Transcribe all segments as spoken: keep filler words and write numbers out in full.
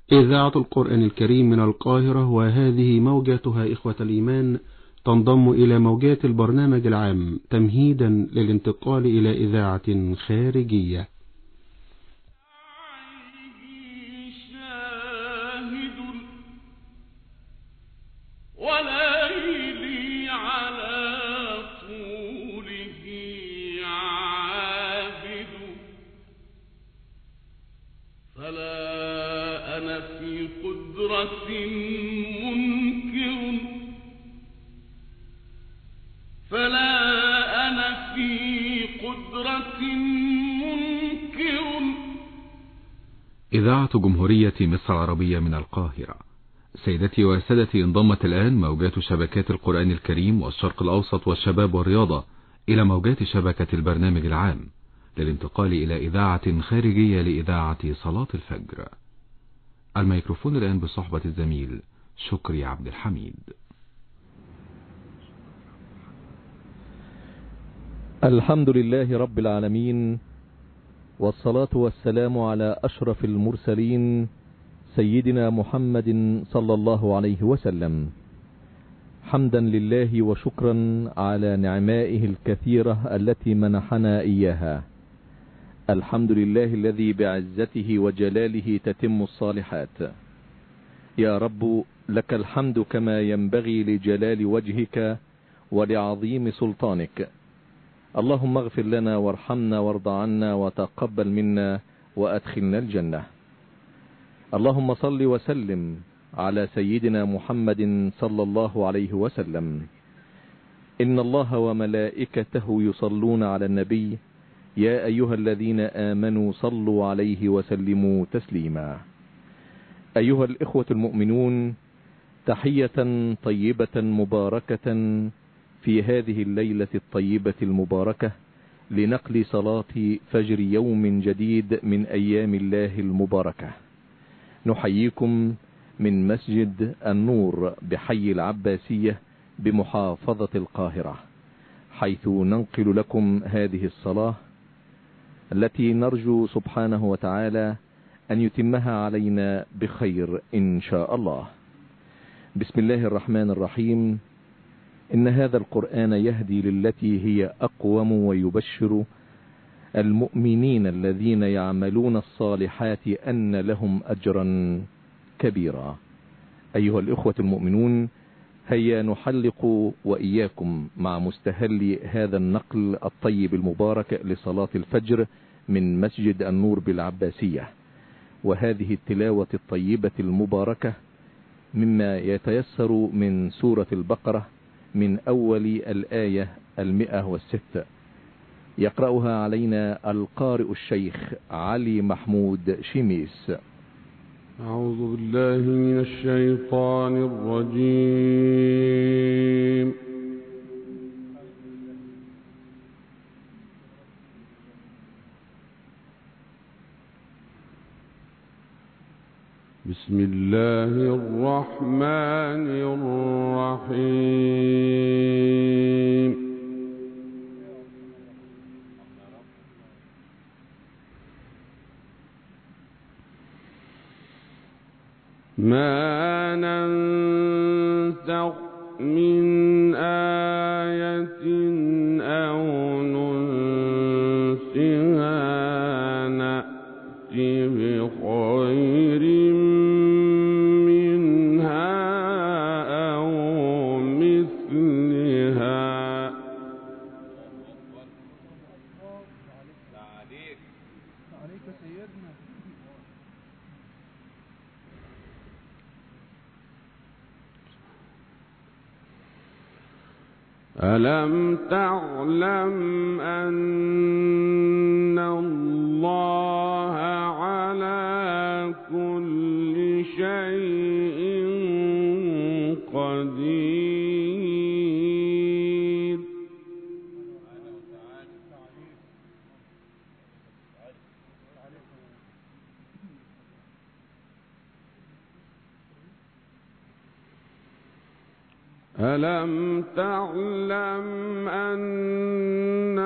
إذاعة القرآن الكريم من القاهرة، وهذه موجاتها إخوة الإيمان تنضم إلى موجات البرنامج العام تمهيدا للانتقال إلى إذاعة خارجية. وليلي على طوله عابد، فلا أنا في قدرة منكر، فلا أنا في قدرة منكر. إذاعة جمهورية مصر العربية من القاهرة. سيدتي وسادتي، انضمت الآن موجات شبكات القرآن الكريم والشرق الأوسط والشباب والرياضة إلى موجات شبكة البرنامج العام للانتقال إلى إذاعة خارجية لإذاعة صلاة الفجر. الميكروفون الآن بصحبة الزميل شكري عبد الحميد. الحمد لله رب العالمين، والصلاة والسلام على أشرف المرسلين سيدنا محمد صلى الله عليه وسلم. حمدا لله وشكرا على نعمائه الكثيرة التي منحنا إياها. الحمد لله الذي بعزته وجلاله تتم الصالحات. يا رب لك الحمد كما ينبغي لجلال وجهك ولعظيم سلطانك. اللهم اغفر لنا وارحمنا وارض عنا وتقبل منا وأدخلنا الجنة. اللهم صل وسلم على سيدنا محمد صلى الله عليه وسلم. إن الله وملائكته يصلون على النبي، يا أيها الذين آمنوا صلوا عليه وسلموا تسليما. أيها الإخوة المؤمنون، تحية طيبة مباركة في هذه الليلة الطيبة المباركة لنقل صلاة فجر يوم جديد من أيام الله المباركة. نحييكم من مسجد النور بحي العباسية بمحافظة القاهرة، حيث ننقل لكم هذه الصلاة التي نرجو سبحانه وتعالى أن يتمها علينا بخير إن شاء الله. بسم الله الرحمن الرحيم. إن هذا القرآن يهدي للتي هي أقوم، ويبشر المؤمنين الذين يعملون الصالحات أن لهم أجرا كبيرا. أيها الإخوة المؤمنون، هيا نحلق وإياكم مع مستهل هذا النقل الطيب المبارك لصلاة الفجر من مسجد النور بالعباسية، وهذه التلاوة الطيبة المباركة مما يتيسر من سورة البقرة من أول الآية المئة والستة. يقرأها علينا القارئ الشيخ علي محمود شميس. أعوذ بالله من الشيطان الرجيم. بسم الله الرحمن الرحيم. ما ننسخ من آية أو ننسها نأتي بخير منها أو مثلها. عليك سيدنا. ألم تعلم أن الله على كل شيء قدير؟ ألم تعلم أن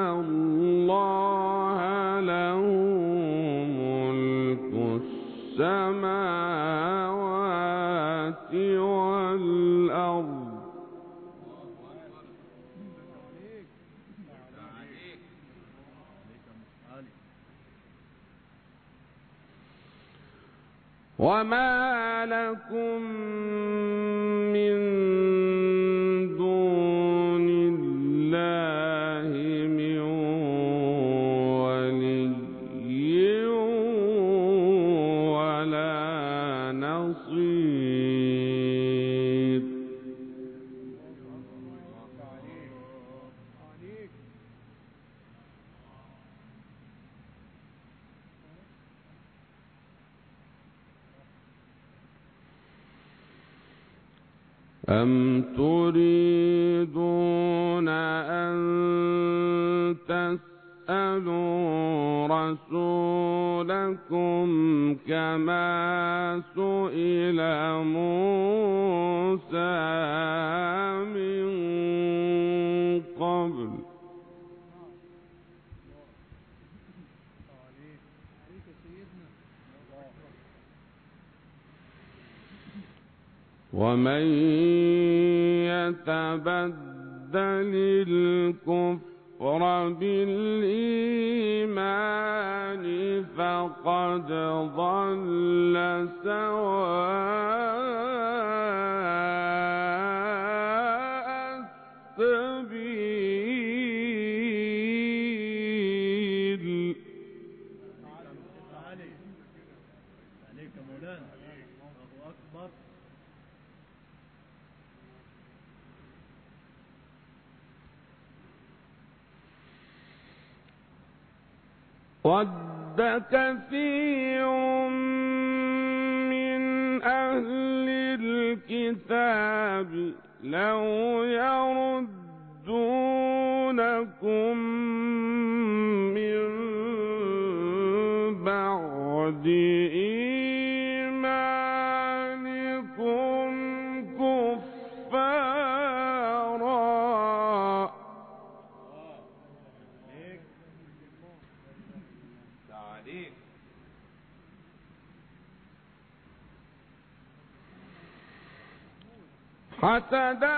الله له ملك السماوات وما لكم من دون الله من ولي ولا نصير. أم تريدون أن تسألوا رسولكم كما سئل موسى من قبل ومن يتبدل الكفر بالإيمان فقد ضل سواء السبيل. عليك مولانا، الله أكبر. ود كثير من أهل الكتاب لو يردونكم من بعد إيمانكم كفارا حسدا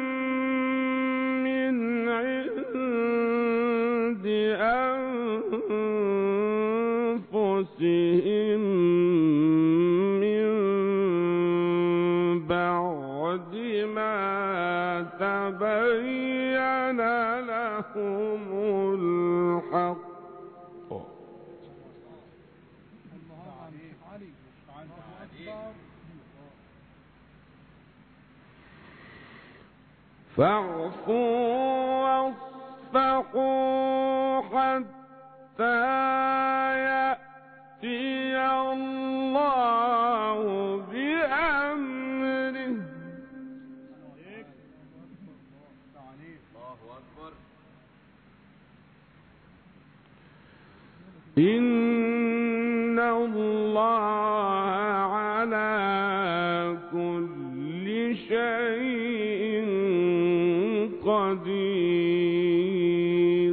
من عند أنفسهم من بعد ما تبين لهم الحق فاعفوا واصفحوا حتى يأتي الله بأمره. إن الله على كل شيء قدير.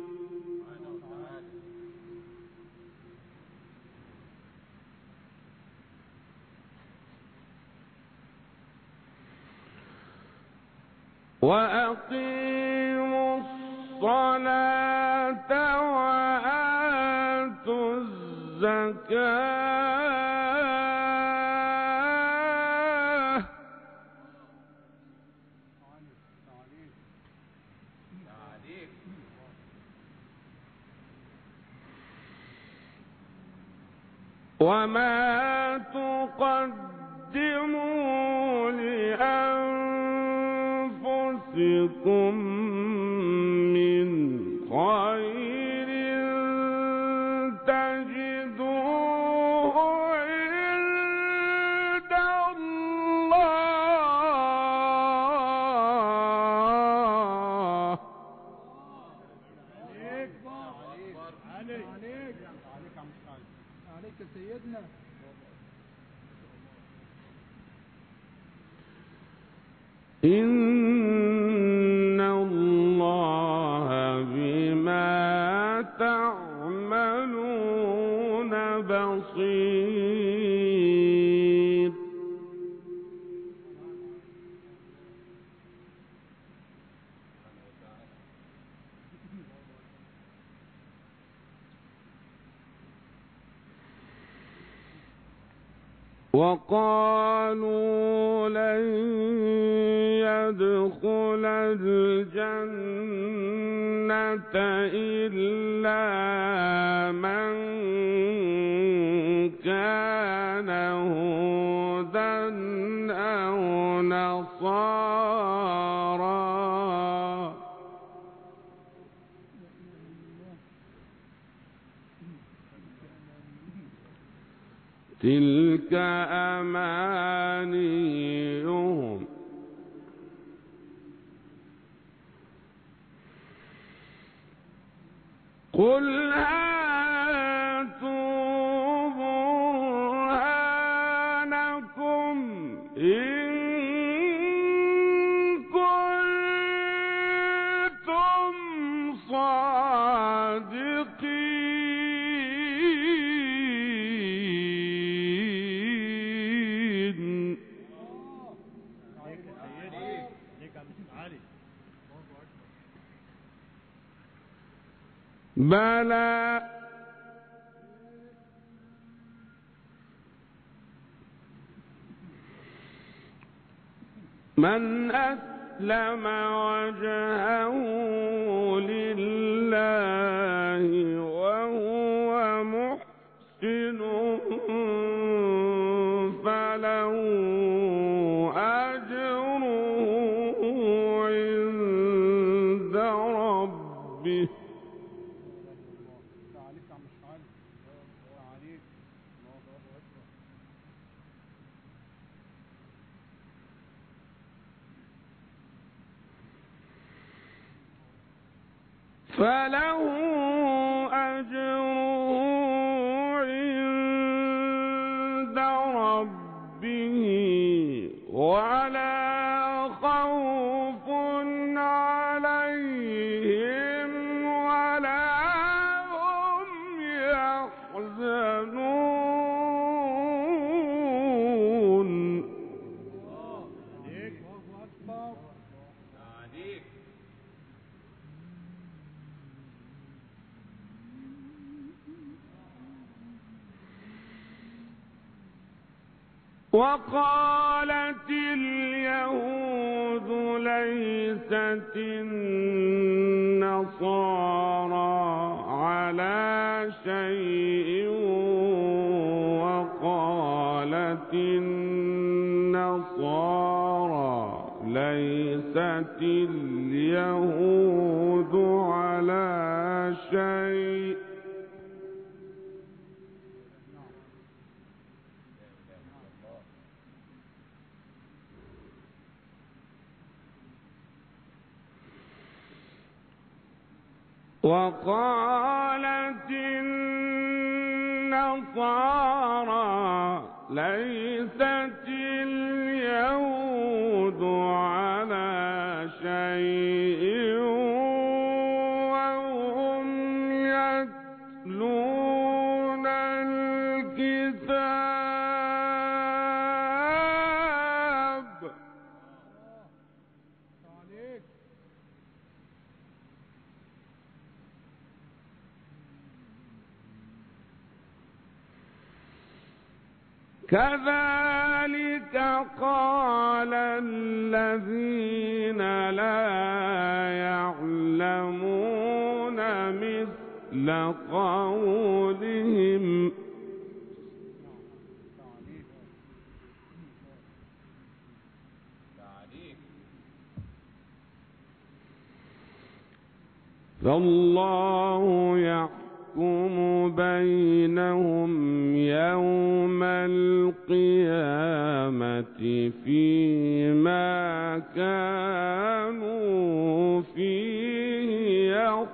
وأقيموا الصلاة وآتوا الزكاة وما تقدموا لأنفسكم من خير تجدوه عند الله. عليك سيدنا. إن الله بما تعملون بصير. وقالوا لن يدخل الجنة إلا من كان هودا أو نصارى تلك أمانيهم قل هاتوا برهانكم إن كنتم صادقين. بلى من أسلم وجهه لله وهو محسن فله أجره عند ربه فله أجره عند ربه ولا خوف عليهم ولا هم يحزنون. وقالت اليهود ليست النصارى على شيء وقالت النصارى ليست اليهود على شيء وقالت النصارى ليست اليهود على شيء وهم يتلون الكتاب. كذلك قال الذين لا يعلمون مثل قولهم فالله يحكم بينهم يوم القيامة فيما كانوا فيه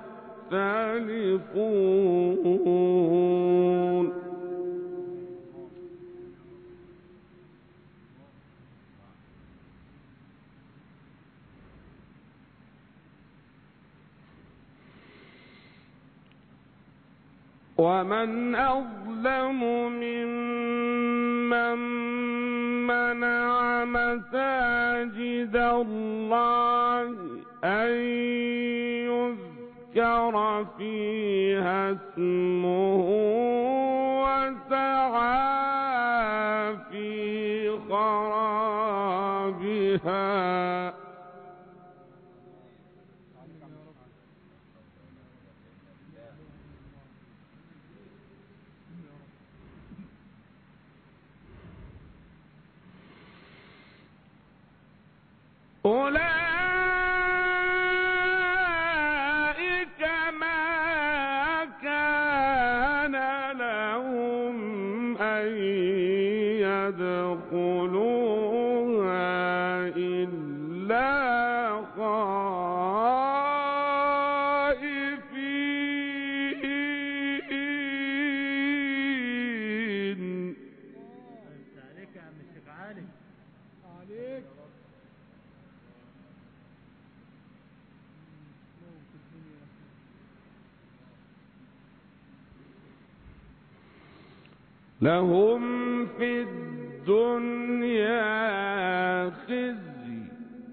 يختلفون. ومن أظلم ممن منع مساجد الله أن يذكر فيها اسمه وسعى في فيها أولئك ما كان لهم أن يدخلوها إلا خائفين. عليك يا عم الشيخ علي، عليك. لهم في الدنيا خزي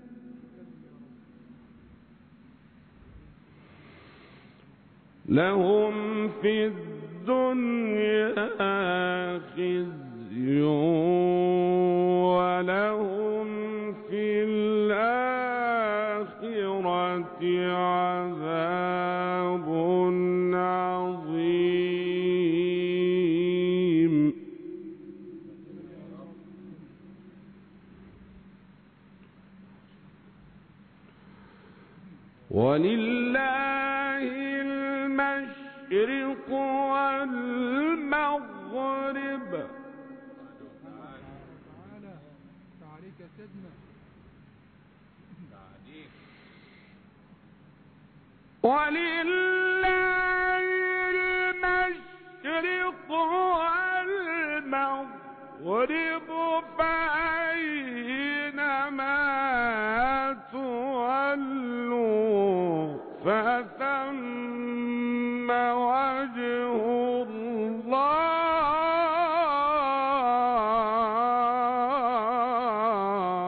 لهم في الدنيا خزي ولهم في الآخرة عذاب عظيم. ولله المشرق والمغرب. تعالى تعاليك يا سيدنا. ولله المشرق والمغرب فأينما تولوا فثم وجه الله.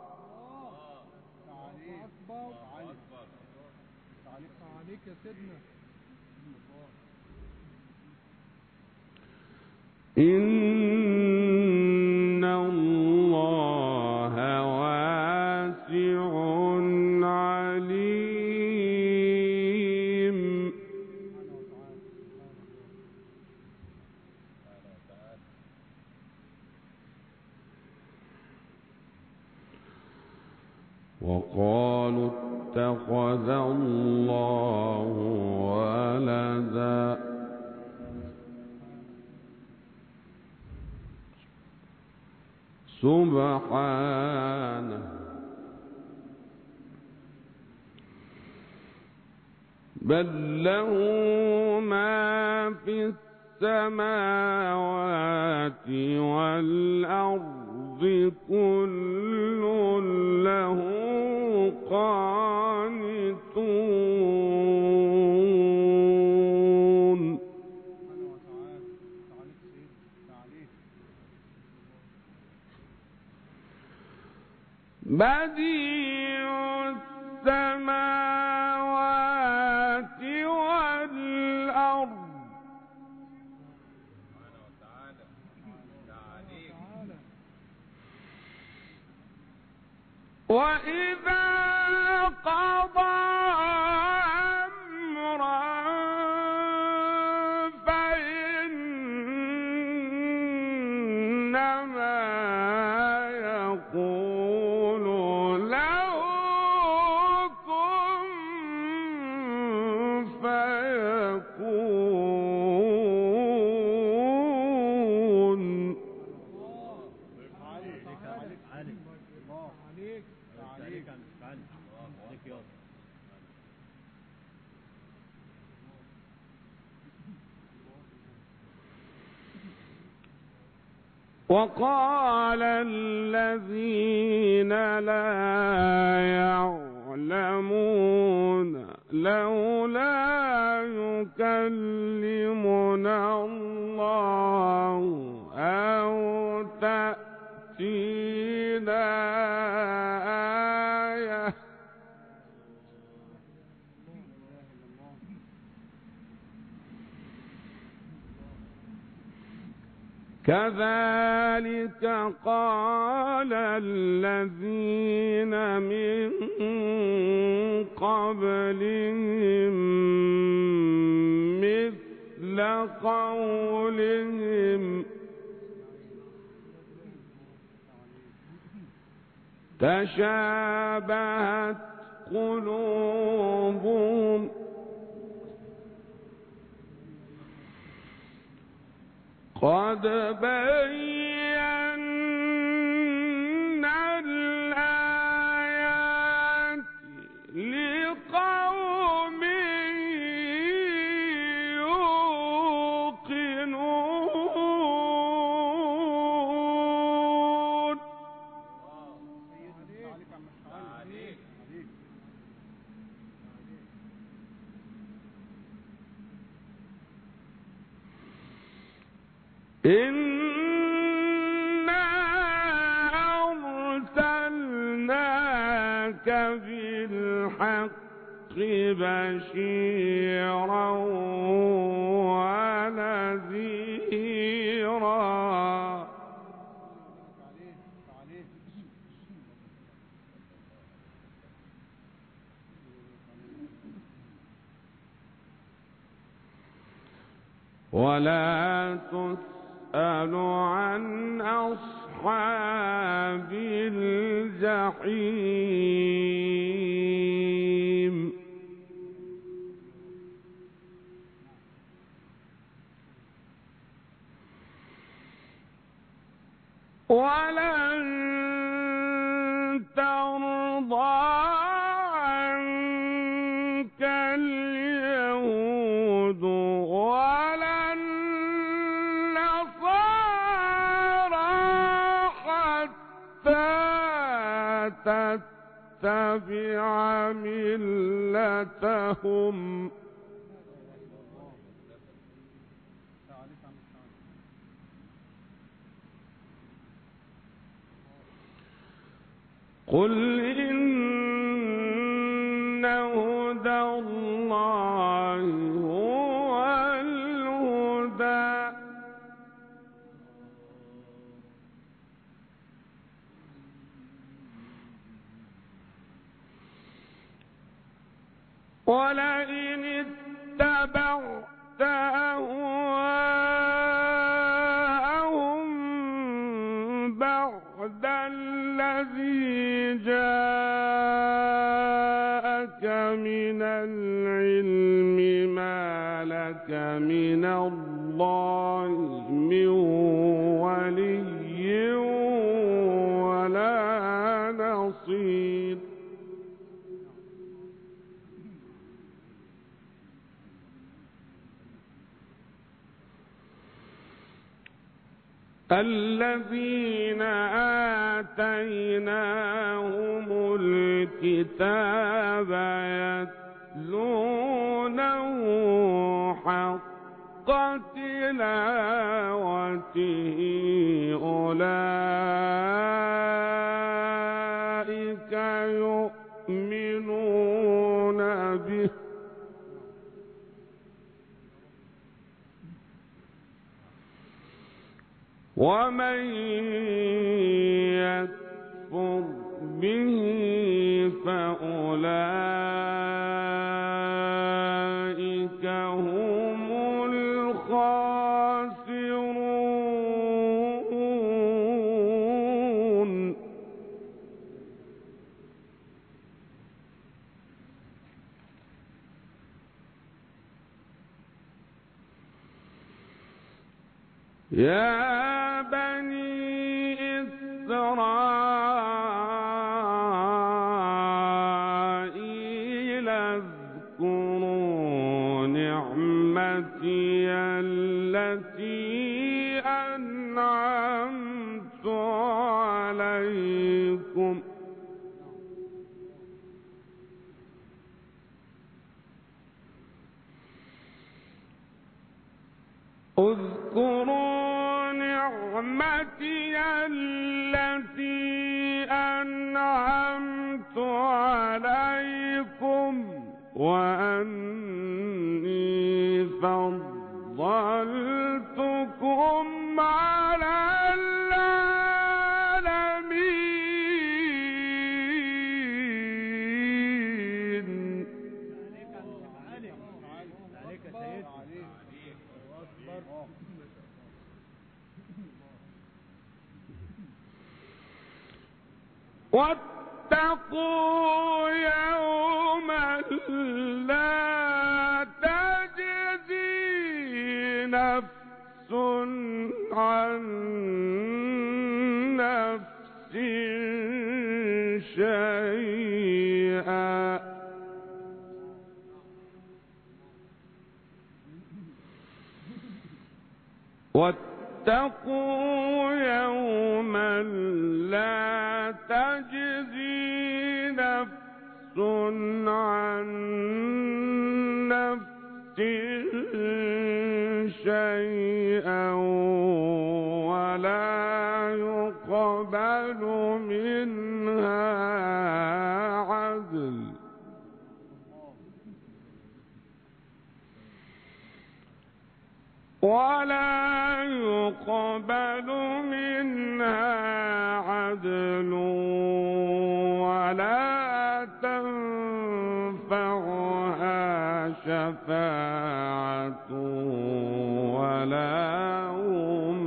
تعاليك يا سيدنا. إن الله واسع عليم. وقالوا اتخذ الله ولدا سبحانه بل له ما في السماوات والأرض كل له قانتون. بديع السماوات والأرض وإذا قضى أمرا فإنما يقول له كن فيكون. عليك عليك عليك عليك عليك عليك يا وقال الذين لا يعلمون لولا يكلمنا الله أو تأتينا آية كذلك قال الذين من قبلهم مثل قولهم تشابهت قلوبهم قد بينا الآيات لقوم يوقنون. إنا أرسلناك بالحق بشيرا ونذيرا ولا تسأل عن أصحاب الجحيم ولن ترضى عنك اليهود ولا النصارى حتى تتبع ملتهم قل إن هدى الله هو الهدى ولئن اتبعت أهواءهم بعد الذي جاءك من العلم ما لك من الله من ولي ولا نصير. الذين آتيناهم الكتاب يتلونه حق تلاوته أولئك يؤمنون به ومن يكفر به فأولئك هم الخاسرون. يا بني إسرائيل اذكروا نعمتي التي أنعمت عليكم اذكروا نعمتي التي أنعمت عليكم وأني فضلتكم على واتقوا يوما لا تجزي نفس عن نفس شيئا واتقوا يوما لا تجزي نفس عن نفس شيئا ولا يقبل منها عدل ولا يقبل منها عدل ولا تنفعها شفاعة ولا هم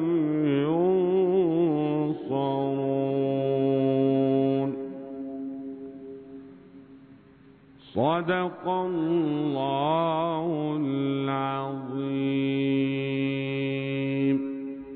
ينصرون. صدق الله العظيم.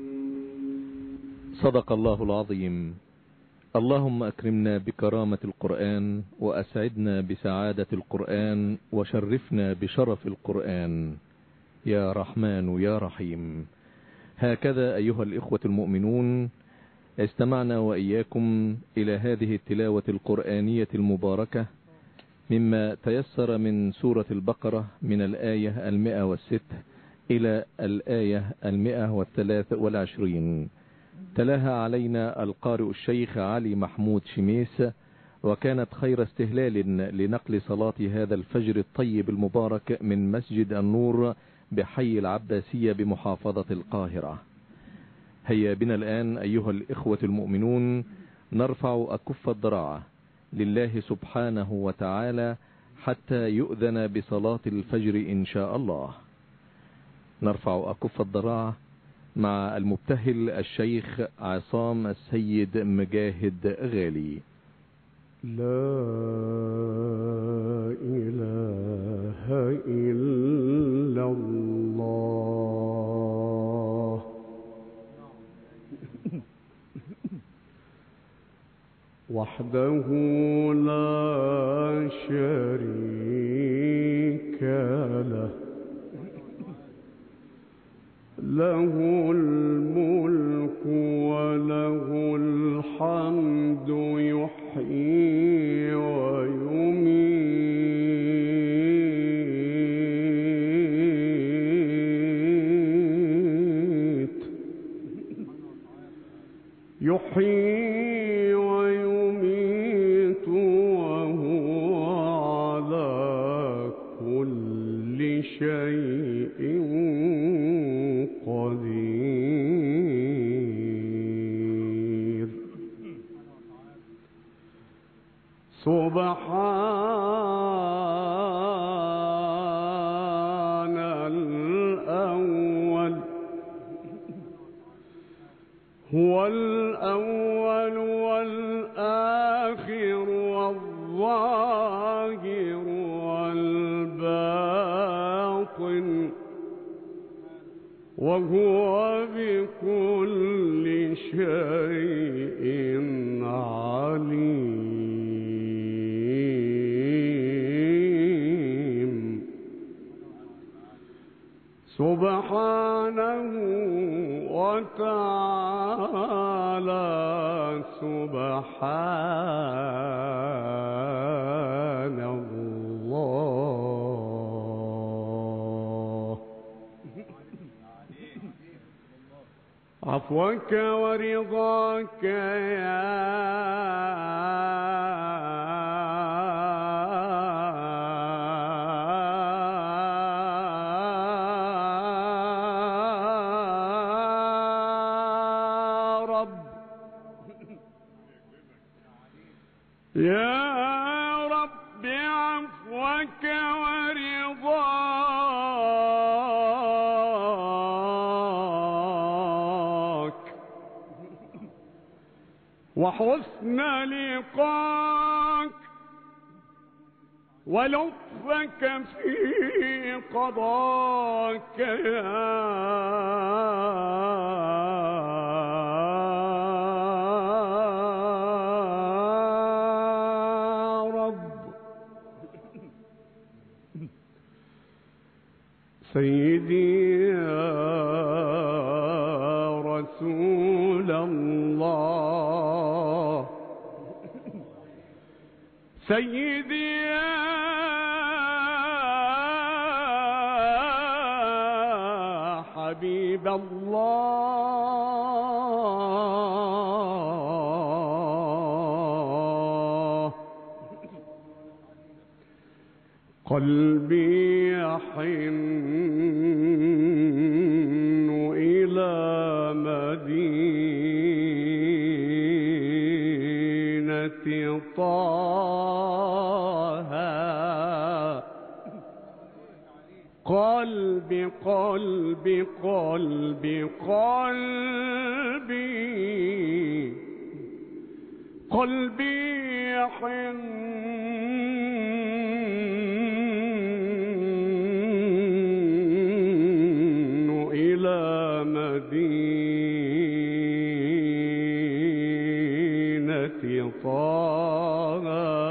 صدق الله العظيم. اللهم أكرمنا بكرامة القرآن وأسعدنا بسعادة القرآن وشرفنا بشرف القرآن يا رحمن يا رحيم. هكذا أيها الإخوة المؤمنون استمعنا وإياكم إلى هذه التلاوة القرآنية المباركة مما تيسر من سورة البقرة من الآية المئة والست إلى الآية المئة والثلاث والعشرين. تلاها علينا القارئ الشيخ علي محمود شميس، وكانت خير استهلال لنقل صلاة هذا الفجر الطيب المبارك من مسجد النور بحي العباسية بمحافظة القاهرة. هيا بنا الآن أيها الإخوة المؤمنون نرفع أكف الضراعة لله سبحانه وتعالى حتى يؤذن بصلاة الفجر إن شاء الله. نرفع أكف الضراعة مع المبتهل الشيخ عصام السيد مجاهد غالي. لا إله إلا الله وحده لا شريك له له الملك وله الحمد يحيي ويميت يحيي ويميت وهو على كل شيء قدير. سبحان الأول هو الأول والآخر والظاهر والباطن وهو بكل شيء عليم. سبحانه وتعالى سبحان الله. عفوك ورضاك يا رب يا رب عفوك ورضاك وحسن لقاك ولطفك في قضاك يا سيدي يا رسول الله، سيدي يا حبيب الله، قلبي يحن إلى مدينة طه، قلبي قلبي قلبي قلبي قلبي يحن إلى مدينة طه،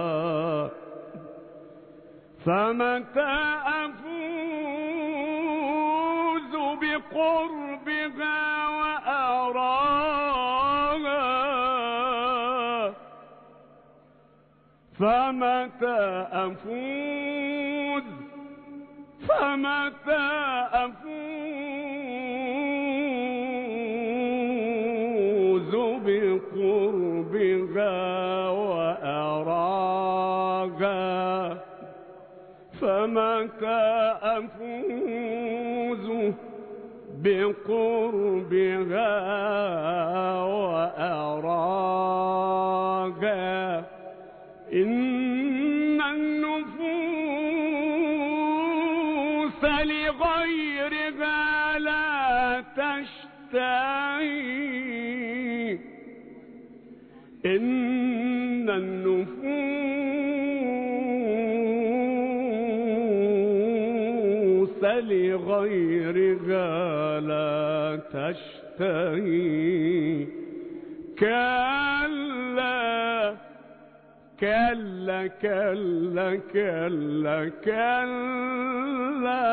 فمتى أفوز بقربها وأراها، فمتى أفوز فمتى أفوز بقربها وأراها، فمتى أفوز بقربها وأراها، إن النفوس لغيرها لا تشتهي، إن النفوس لغيرها لا تشتهي، كلا كلا كلا كلا كلا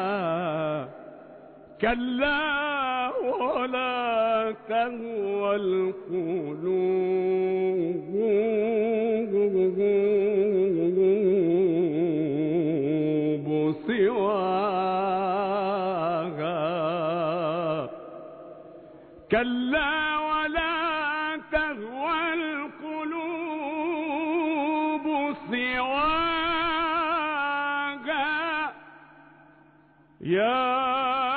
كلا ولا تهوى القلوب سواها، كلا ولا تهوى القلوب سواها، يا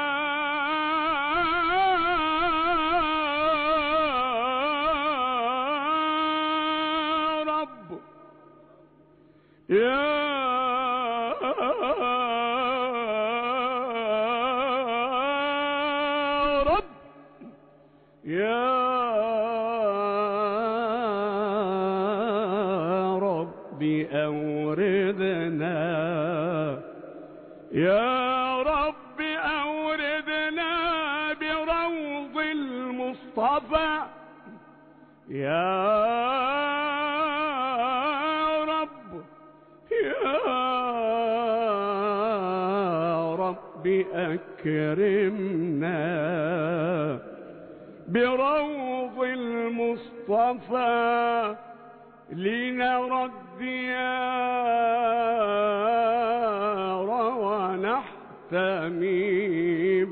رب يا رب يا رب أوردنا، يا رب أوردنا بروض المصطفى، يا رب يا رب أكرمنا بروض المصطفى، لنرى الديار ونحتمي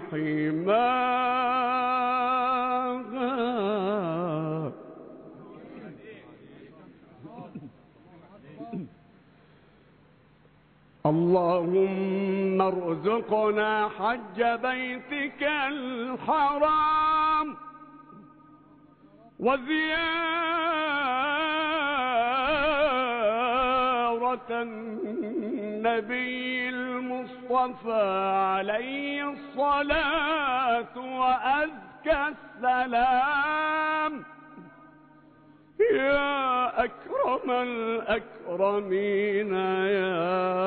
بحماها. اللهم ارزقنا حج بيتك الحرام وزيارة النبي المصطفى عليه الصلاة وأزكى السلام، يا أكرم الأكرمين يا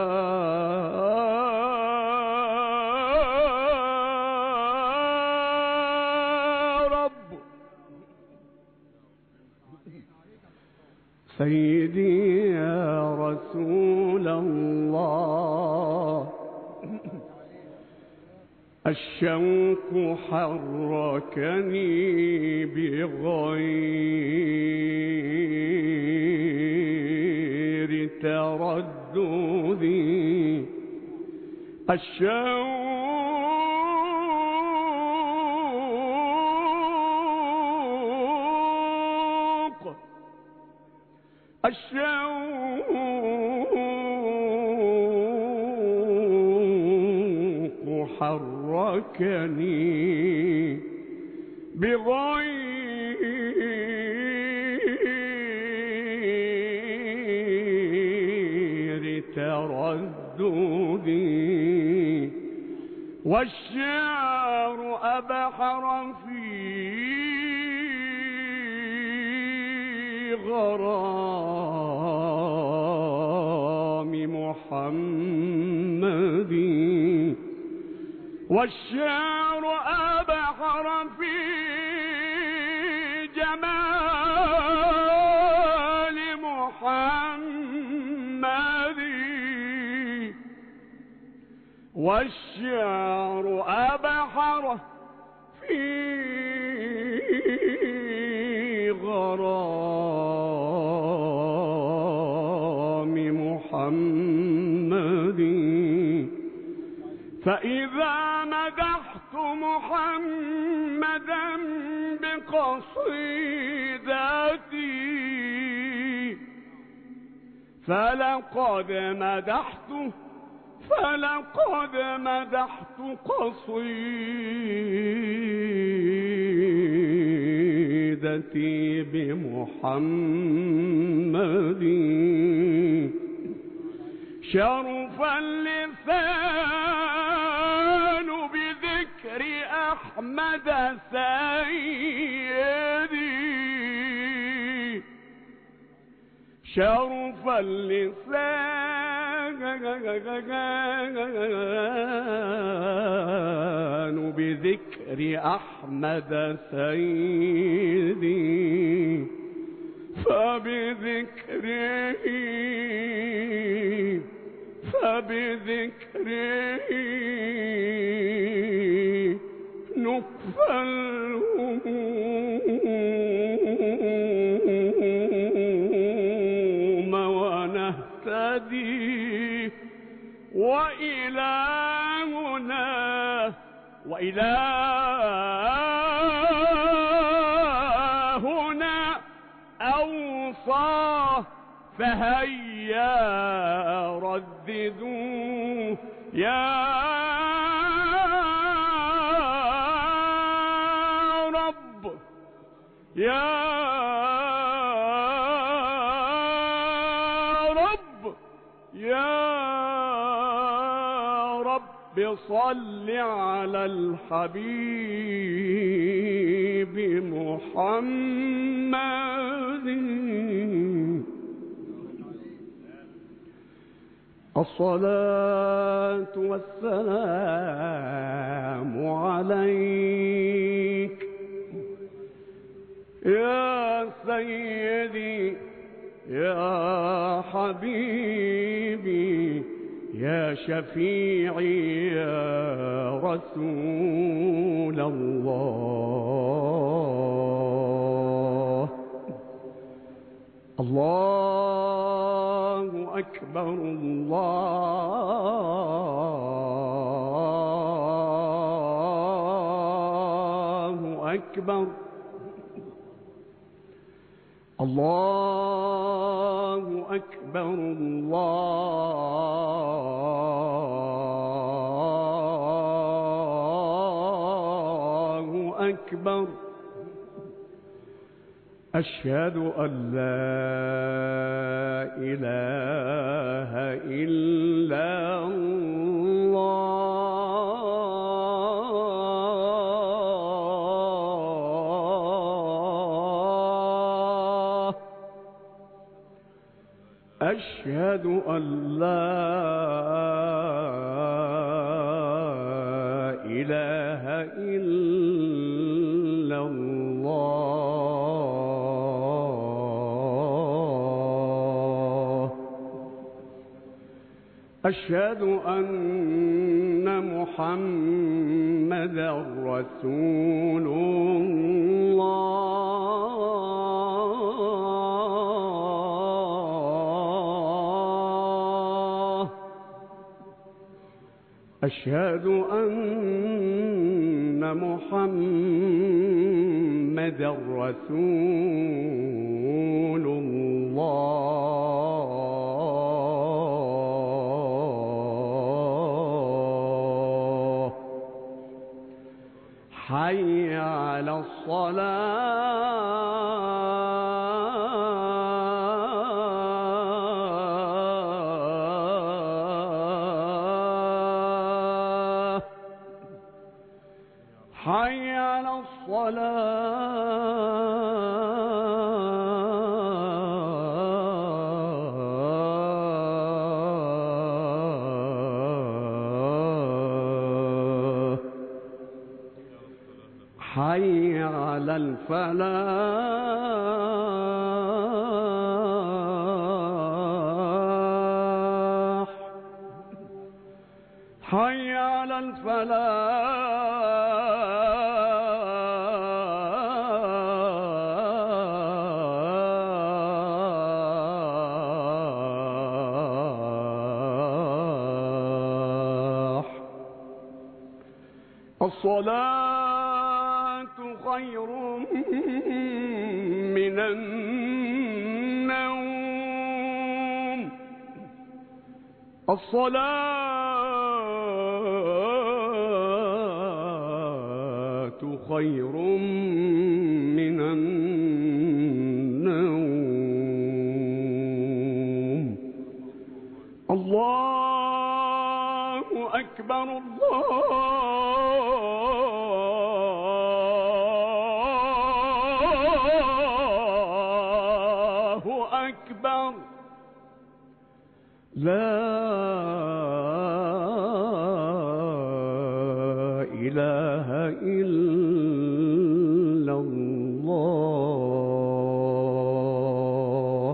رب. سيدي يا رسول الله، الشوق حركني بغير ترددي، الشوق الشوق حركني بغير ترددي، والشعر أبحر في غرام محمد، والشعر أبحر في جمال محمد، والشعر أبحر في غرام محمد. فإذا مدحت محمدا بقصيدتي فلقد مدحت فلقد مدحت قصيدتي بمحمد. شرف اللسان بذكر أحمد سيدي، شرف اللسان بذكر أحمد سيدي، فبذكره فبذكره نكفى الهموم ونهتدي، وإلهنا وإلهنا أوصى فهيا رددوا يا رب يا رب يا رب صل على الحبيب محمد. الصلاة والسلام عليك يا سيدي يا حبيبي يا شفيعي يا رسول الله. الله أكبر الله أكبر الله أكبر الله أكبر. أشهد أن لا إله إلا الله أشهد أن لا إله إلا الله. أشهد أن محمدا رسول الله. أشهد أن محمدا رسول الله. حي على الصلاة. حي على الصلاة. حي على الفلاح. حي على الفلاح. الصلاة خير من النوم. الصلاة خير من النوم. الله أكبر. الله أكبر. لا إله إلا الله.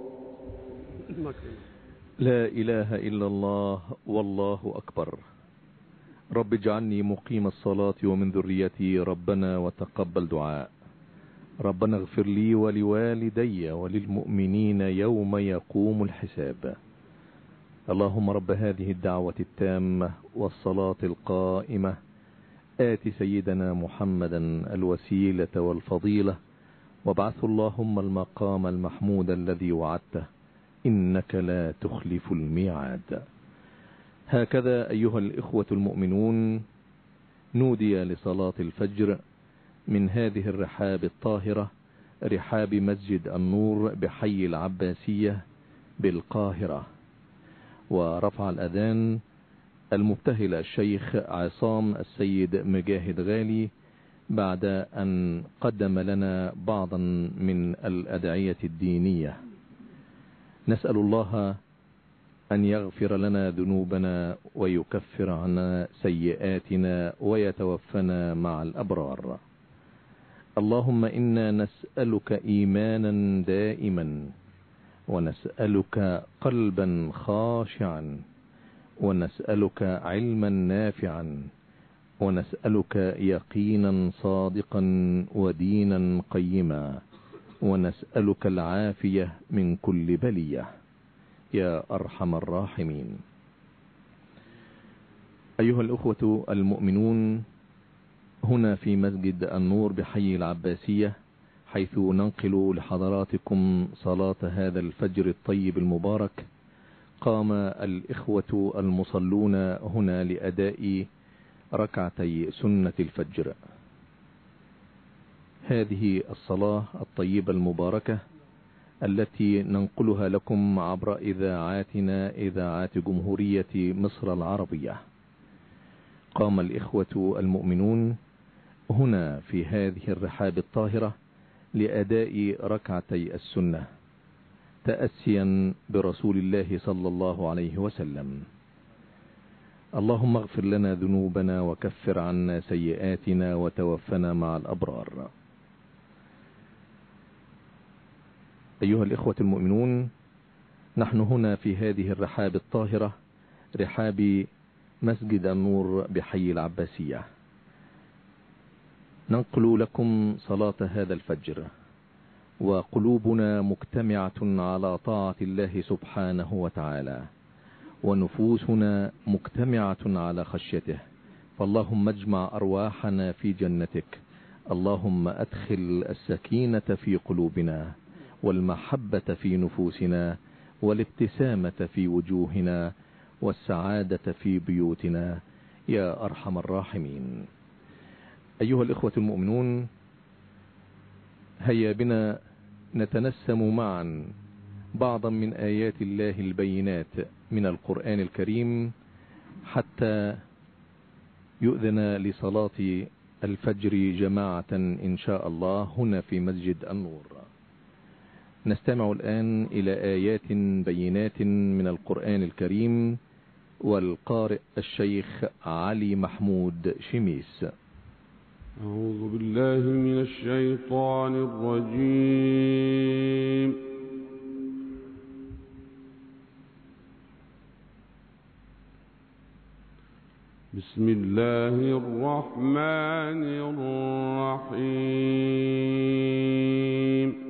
لا إله إلا الله والله أكبر. رب اجعلني مقيم الصلاة ومن ذريتي ربنا وتقبل دعاء. ربنا اغفر لي ولوالدي وللمؤمنين يوم يقوم الحساب. اللهم رب هذه الدعوة التامة والصلاة القائمة آت سيدنا محمدا الوسيلة والفضيلة وابعثه اللهم المقام المحمود الذي وعدته إنك لا تخلف الميعاد. هكذا أيها الإخوة المؤمنون نودي لصلاة الفجر من هذه الرحاب الطاهرة، رحاب مسجد النور بحي العباسية بالقاهرة. ورفع الأذان المبتهل الشيخ عصام السيد مجاهد غالي بعد أن قدم لنا بعضا من الأدعية الدينية. نسأل الله أن يغفر لنا ذنوبنا ويكفر عنا سيئاتنا ويتوفنا مع الأبرار. اللهم إنا نسألك إيمانا دائما، ونسألك قلبا خاشعا، ونسألك علما نافعا، ونسألك يقينا صادقا ودينا قيما، ونسألك العافية من كل بلية يا أرحم الراحمين. أيها الأخوة المؤمنون، هنا في مسجد النور بحي العباسية، حيث ننقل لحضراتكم صلاة هذا الفجر الطيب المبارك، قام الإخوة المصلون هنا لأداء ركعتي سنة الفجر. هذه الصلاة الطيبة المباركة التي ننقلها لكم عبر إذاعاتنا، إذاعات جمهورية مصر العربية. قام الإخوة المؤمنون هنا في هذه الرحاب الطاهرة لأداء ركعتي السنة. تأسيا برسول الله صلى الله عليه وسلم. اللهم اغفر لنا ذنوبنا وكفر عنا سيئاتنا وتوفنا مع الأبرار. أيها الإخوة المؤمنون، نحن هنا في هذه الرحاب الطاهرة، رحاب مسجد النور بحي العباسية، ننقل لكم صلاة هذا الفجر، وقلوبنا مجتمعة على طاعة الله سبحانه وتعالى، ونفوسنا مجتمعة على خشيته. فاللهم اجمع أرواحنا في جنتك. اللهم أدخل السكينة في قلوبنا، والمحبة في نفوسنا، والابتسامة في وجوهنا، والسعادة في بيوتنا يا أرحم الراحمين. أيها الإخوة المؤمنون، هيا بنا نتنسم معا بعضا من آيات الله البينات من القرآن الكريم حتى يؤذن لصلاة الفجر جماعة إن شاء الله هنا في مسجد النور. نستمع الآن إلى آيات بينات من القرآن الكريم، والقارئ الشيخ علي محمود شميس. أعوذ بالله من الشيطان الرجيم. بسم الله الرحمن الرحيم.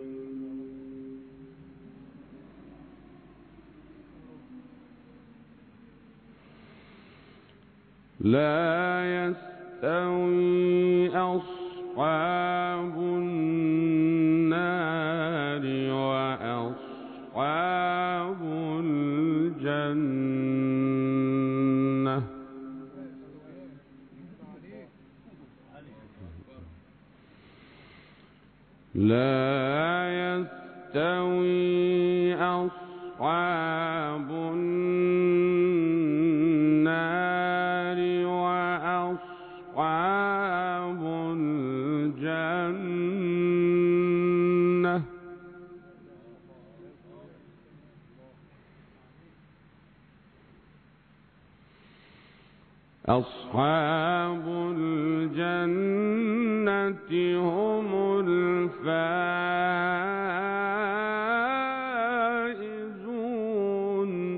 لا يستوي أصحاب النار وأصحاب الجنة لا يستوي أصحاب النار وأصحاب الجنة أصحاب الجنة هم الفائزون.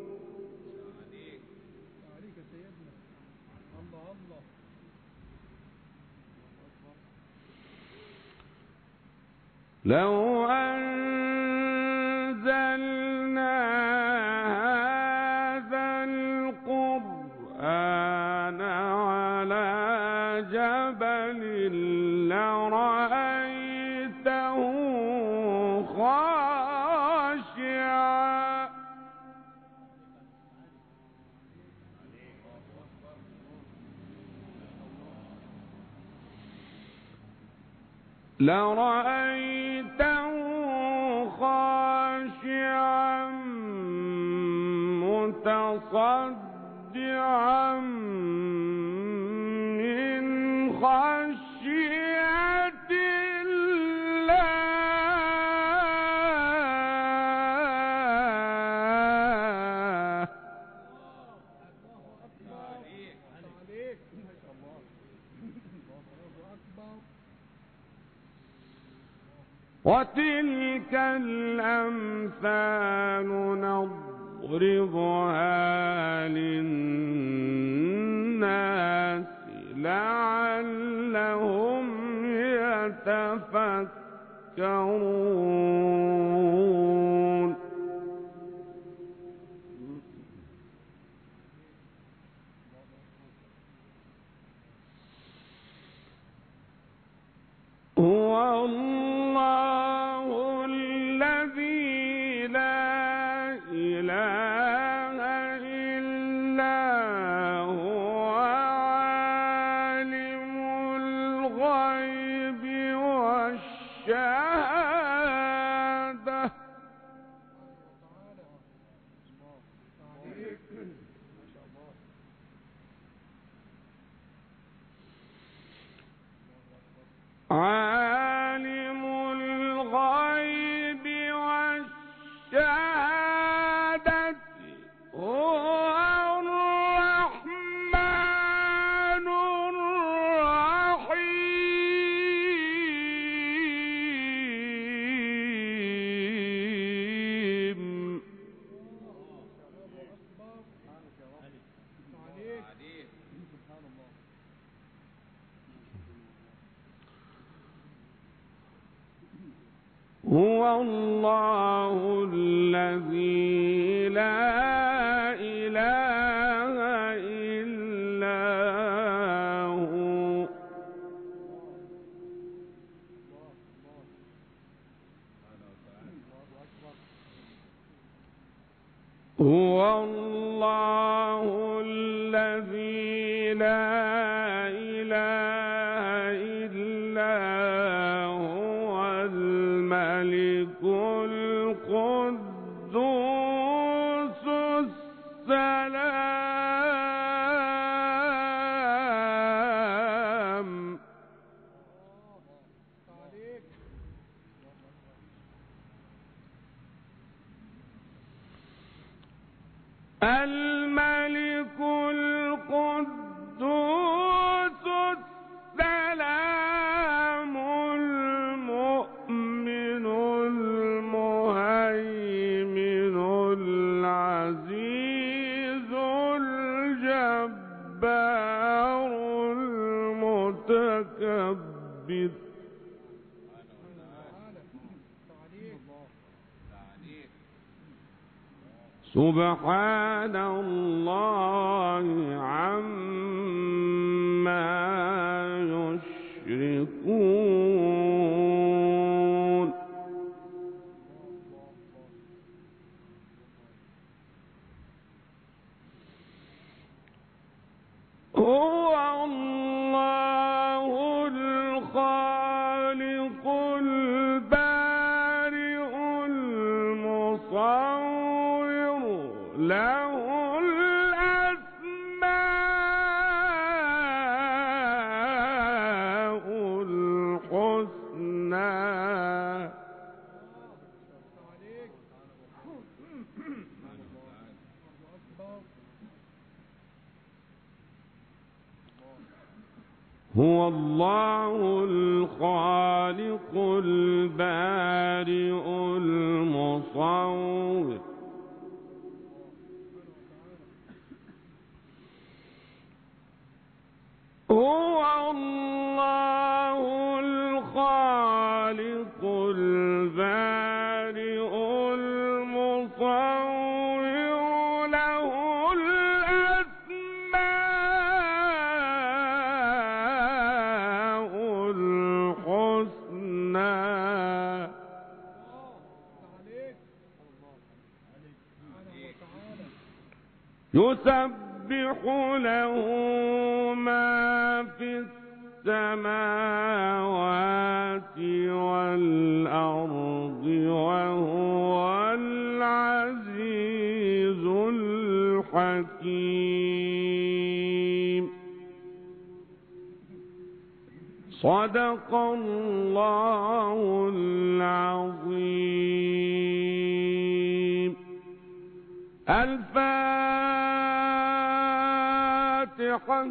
لو أنزلنا هذا القرآن على جبل لرأيته خاشعا لرأيته خاشعا متصدعا من خشية الله. وتلك الأمثال نضربها للناس لعلهم يتفكرون. هو الله الذي لا إله إلا هو عالم الغيب والشهادة هو الله الذي لا إله إلا هو الملك القدوس السلام. الملك القدوس السلام المؤمن المهيمن العزيز الجبار المتكبر. سبحان الله عما يشركون. هو الله الخالق البارئ المصور له الأسماء الحسنى. هو الله الخالق البارئ المصور هو الله الخالق البارئ المصور له الأسماء الحسنى. يسبح له ما في السماوات والأرض وهو العزيز الحكيم. صدق الله العظيم. الفاتحة.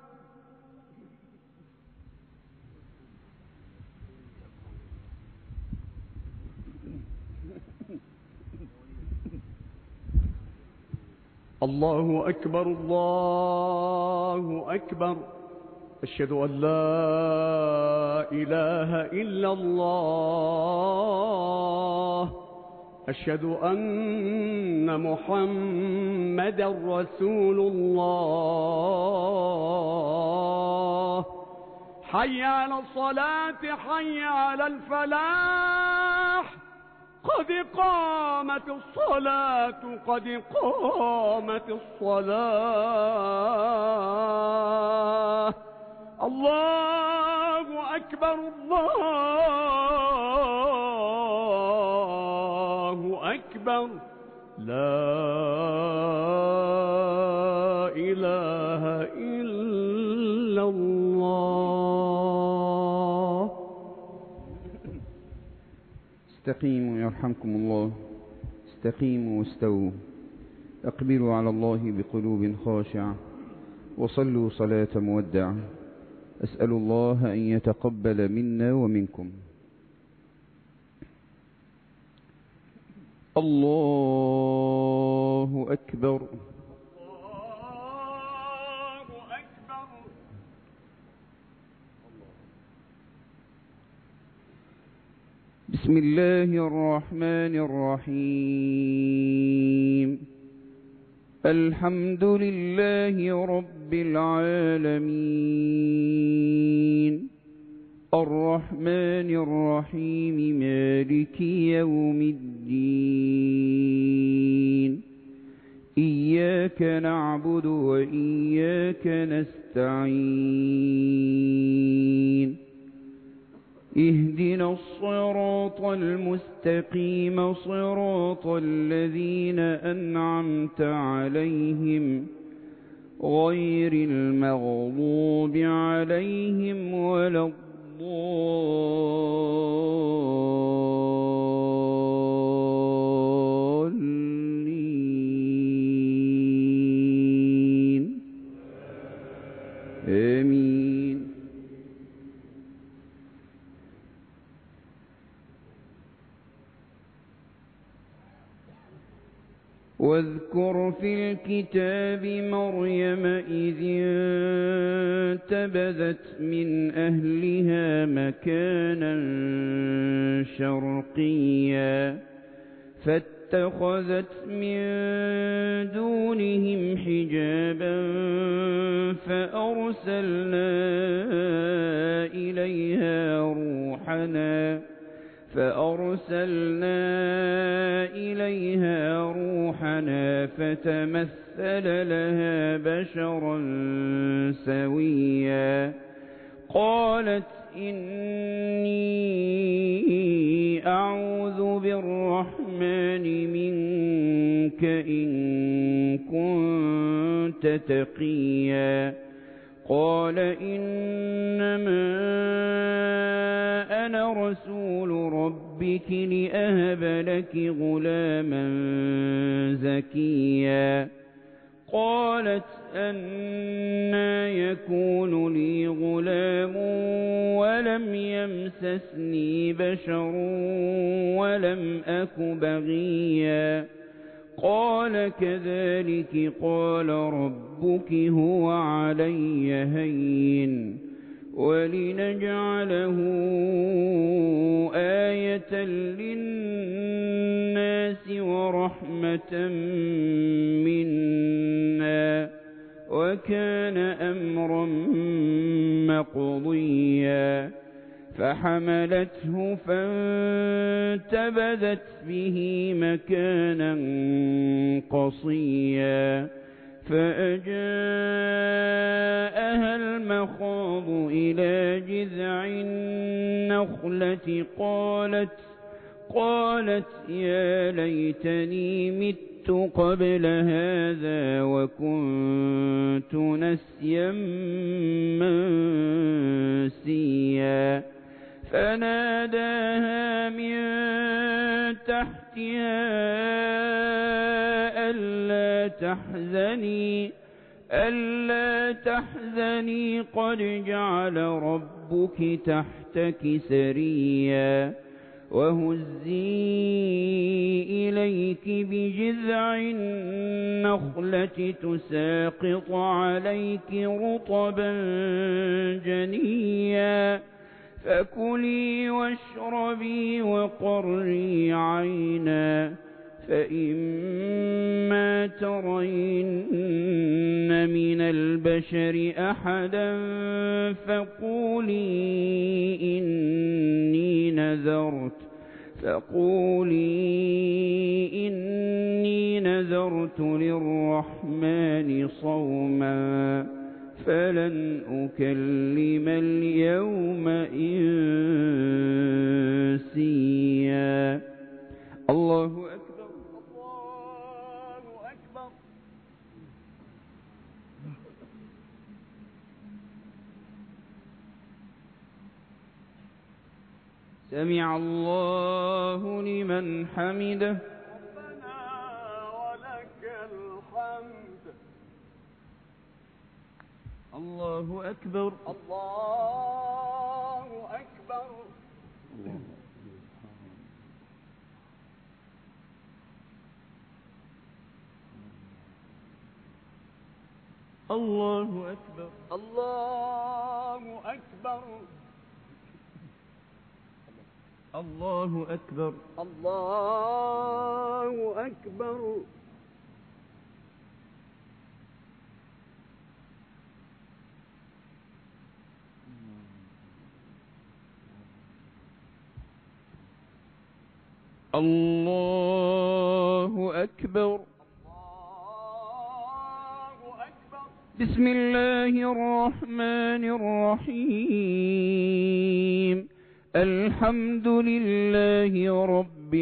الله أكبر الله أكبر. أشهد أن لا إله إلا الله. أشهد أن محمدا رسول الله. حي على الصلاة حي على الفلاح. قد قامت الصلاة قد قامت الصلاة. الله أكبر الله أكبر. لا إله إلا الله. استقيموا يرحمكم الله. استقيموا واستووا. أقبلوا على الله بقلوب خاشعة وصلوا صلاة مودع. أسأل الله أن يتقبل منا ومنكم. الله أكبر. الله أكبر. بسم الله الرحمن الرحيم. الحمد لله رب العالمين. الرحمن الرحيم مالك يوم الدين. إياك نعبد وإياك نستعين اهدنا الصراط المستقيم صراط الذين أنعمت عليهم غير المغضوب عليهم ولا الضالين آمين. واذكر في الكتاب مريم إذ انتبذت من أهلها مكانا شرقيا فاتخذت من دونهم حجابا فأرسلنا إليها روحنا فأرسلنا إليها روحنا فتمثل لها بشرا سويا قالت إني أعوذ بالرحمن منك إن كنت تقيا قال إنما أنا رسول ربك لأهب لك غلاما زكيا قالت أنى يكون لي غلام ولم يمسسني بشر ولم أك بغيا قال كذلك قال ربك هو علي هين ولنجعله آية للناس ورحمة منا وكان أمرا مقضيا فحملته فانتبذت به مكانا قصيا فأجاءها المخاض إلى جذع النخلة قالت قالت يا ليتني مت قبل هذا وكنت نسيا منسيا فناداها من تحتها ألا تحزني ألا تحزني قد جعل ربك تحتك سريا وهزي إليك بجذع النخلة تساقط عليك رطبا جنيا فكلي واشربي وقري عينا فإما ترين من البشر أحدا فقولي إني نذرت فقولي إني نذرت للرحمن صوما فلن أكلم اليوم إنسيا. الله أكبر. الله أكبر. سمع الله لمن حمده. ربنا ولك الحمد. الله أكبر. الله أكبر. الله أكبر. الله أكبر. الله أكبر. الله أكبر. الله أكبر. الله بسم الله الرحمن الرحيم الحمد لله رب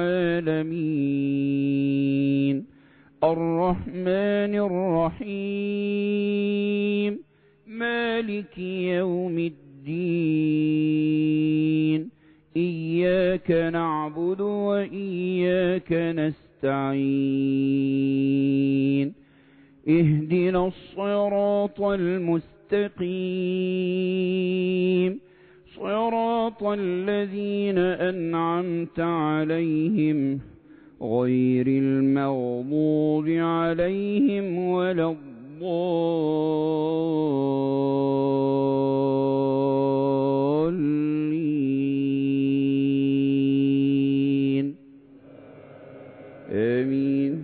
العالمين الرحمن الرحيم مالك يوم الدين إياك نعبد وإياك نستعين اهدنا الصراط المستقيم صراط الذين أنعمت عليهم غير المغضوب عليهم ولا الضالين آمين.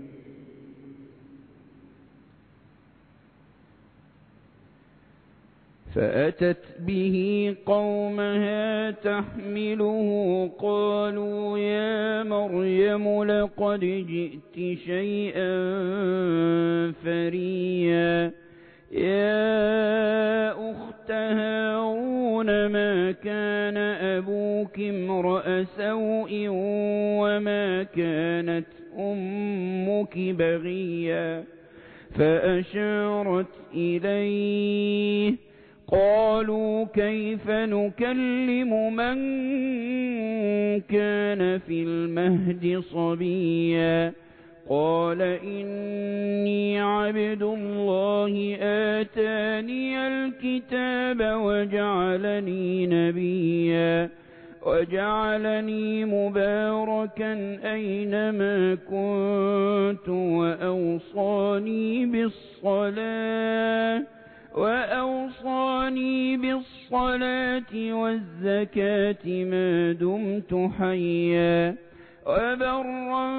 فأتت به قومها تحمله قالوا يا مريم لقد جئت شيئا فريا يا أخت هارون ما كان أبوك امرأ سوء وما كانت أمك بغيا فأشارت إليه قالوا كيف نكلم من كان في المهد صبيا قال إني عبد الله آتاني الكتاب وجعلني نبيا وجعلني مباركا أينما كنت وأوصاني بالصلاة وأوصاني بالصلاة والزكاة ما دمت حيا وبرا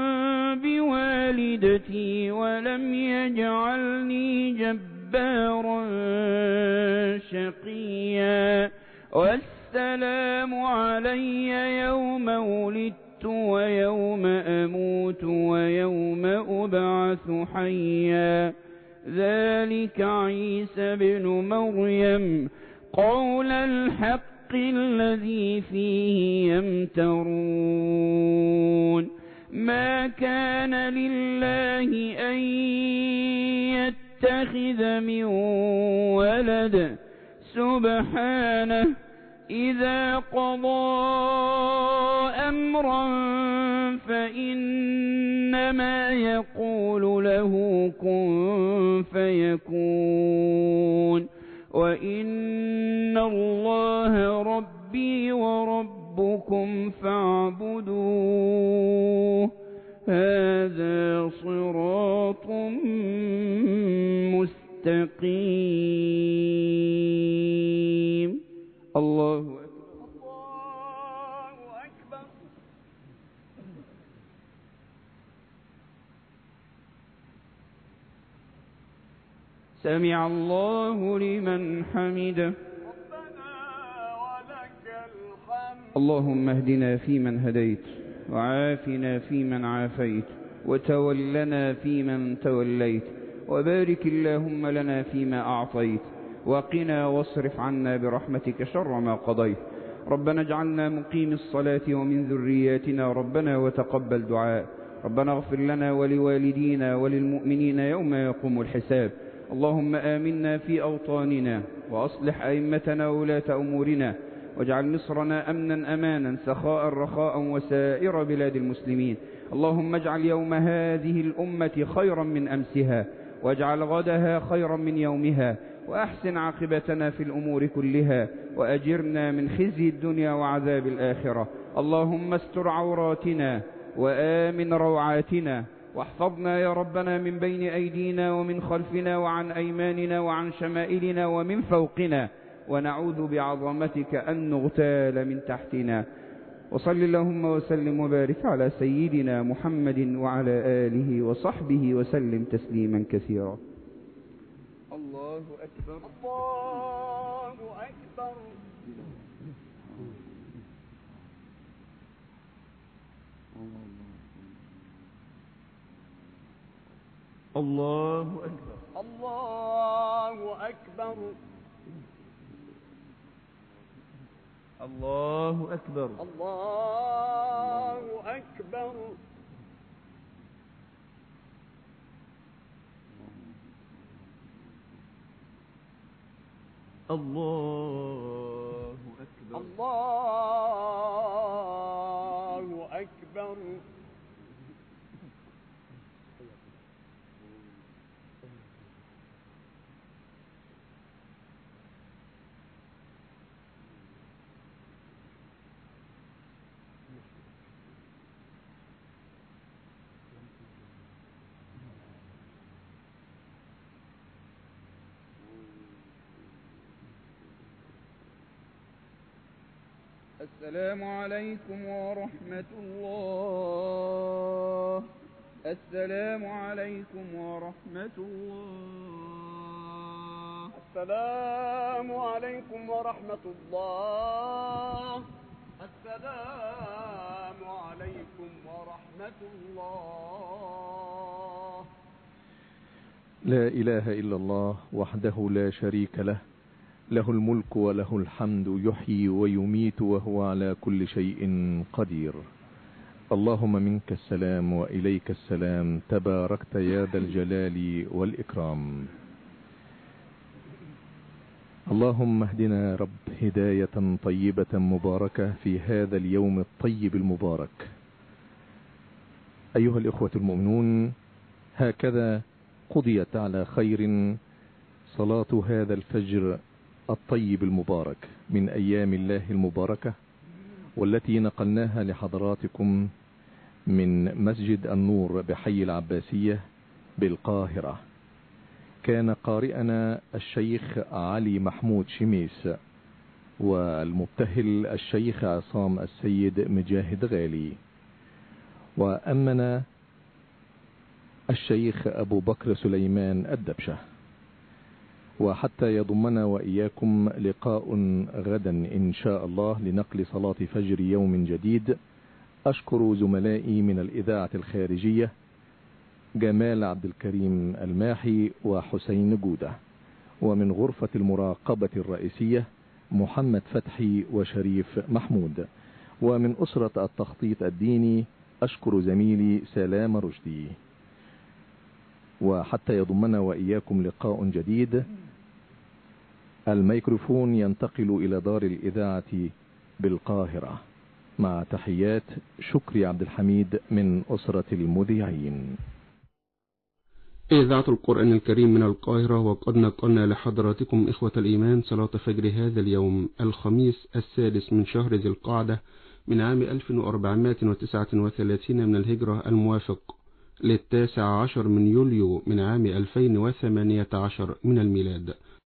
بوالدتي ولم يجعلني جبارا شقيا والسلام علي يوم ولدت ويوم أموت ويوم أبعث حيا ذلك عيسى بن مريم قول الحق الذي فيه يمترون ما كان لله أن يتخذ من ولد سبحانه إذا قضى أمرا فإنما يقول له كن فيكون وإن الله ربي وربكم فاعبدوه هذا صراط مستقيم. الله أكبر. الله أكبر. سمع الله لمن حمده. ربنا ولك الحمد. اللهم اهدنا فيمن هديت وعافنا فيمن عافيت وتولنا فيمن توليت وبارك اللهم لنا فيما أعطيت وقنا واصرف عنا برحمتك شر ما قضيت. ربنا اجعلنا مقيم الصلاة ومن ذرياتنا ربنا وتقبل دعاء. ربنا اغفر لنا ولوالدينا وللمؤمنين يوم يقوم الحساب. اللهم آمنا في أوطاننا وأصلح أئمتنا وولاة أمورنا واجعل مصرنا أمنا أمانا سخاء رخاء وسائر بلاد المسلمين. اللهم اجعل يوم هذه الأمة خيرا من أمسها واجعل غدها خيرا من يومها وأحسن عاقبتنا في الأمور كلها وأجرنا من خزي الدنيا وعذاب الآخرة. اللهم استر عوراتنا وآمن روعاتنا واحفظنا يا ربنا من بين أيدينا ومن خلفنا وعن أيماننا وعن شمائلنا ومن فوقنا ونعوذ بعظمتك أن نغتال من تحتنا. وصل اللهم وسلم وبارك على سيدنا محمد وعلى آله وصحبه وسلم تسليما كثيرا. الله أكبر. الله أكبر. الله أكبر. الله أكبر. الله أكبر. الله أكبر. الله أكبر. الله أكبر. السلام عليكم ورحمة الله. السلام عليكم ورحمة الله. السلام عليكم ورحمة الله. السلام عليكم ورحمة الله. لا إله إلا الله وحده لا شريك له، له الملك وله الحمد، يحيي ويميت وهو على كل شيء قدير. اللهم منك السلام وإليك السلام، تباركت يا ذا الجلال والإكرام. اللهم اهدنا يا رب هداية طيبة مباركة في هذا اليوم الطيب المبارك. أيها الإخوة المؤمنون، هكذا قضيت على خير صلاة هذا الفجر الطيب المبارك من أيام الله المباركة، والتي نقلناها لحضراتكم من مسجد النور بحي العباسية بالقاهرة. كان قارئنا الشيخ علي محمود شميس، والمبتهل الشيخ عصام السيد مجاهد غالي، وأمنا الشيخ أبو بكر سليمان الدبشة. وحتى يضمنا وإياكم لقاء غدا إن شاء الله لنقل صلاة فجر يوم جديد، أشكر زملائي من الإذاعة الخارجية جمال عبد الكريم الماحي وحسين جودة، ومن غرفة المراقبة الرئيسية محمد فتحي وشريف محمود، ومن أسرة التخطيط الديني أشكر زميلي سلام رشدي. وحتى يضمنا وإياكم لقاء جديد، الميكروفون ينتقل إلى دار الإذاعة بالقاهرة، مع تحيات شكري عبد الحميد من أسرة المذيعين. إذاعة القرآن الكريم من القاهرة، وقد نقلنا لحضراتكم إخوة الإيمان صلاة فجر هذا اليوم الخميس السادس من شهر ذي القعدة من عام ألف وأربعمائة وتسعة وثلاثين من الهجرة، الموافق للتاسع عشر من يوليو من عام ألفين وثمانية عشر من الميلاد.